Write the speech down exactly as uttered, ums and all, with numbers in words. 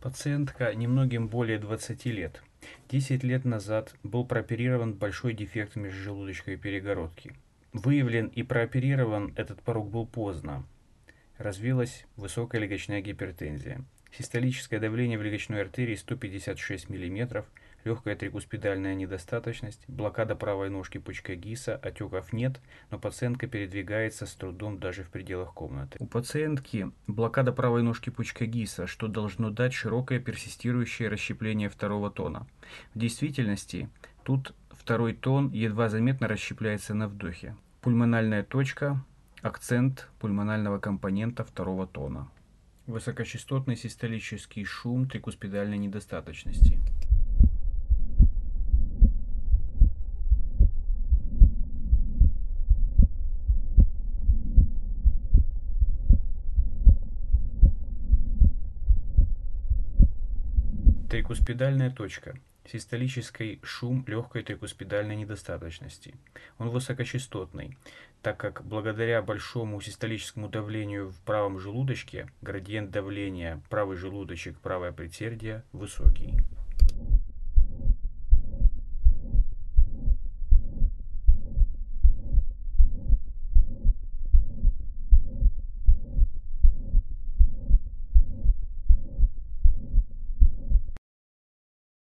Пациентка немногим более двадцати лет. десять лет назад был прооперирован большой дефект межжелудочковой перегородки. Выявлен и прооперирован этот порог был поздно. Развилась высокая легочная гипертензия. Систолическое давление в легочной артерии сто пятьдесят шесть миллиметров, легкая трикуспидальная недостаточность, блокада правой ножки пучка Гисса, отеков нет, но пациентка передвигается с трудом даже в пределах комнаты. У пациентки блокада правой ножки пучка Гисса, что должно дать широкое персистирующее расщепление второго тона. В действительности тут второй тон едва заметно расщепляется на вдохе. Пульмональная точка, акцент пульмонального компонента второго тона. Высокочастотный систолический шум трикуспидальной недостаточности. Трикуспидальная точка. Систолический шум легкой трикуспидальной недостаточности. Он высокочастотный, так как благодаря большому систолическому давлению в правом желудочке градиент давления правый желудочек, правая предсердия высокий.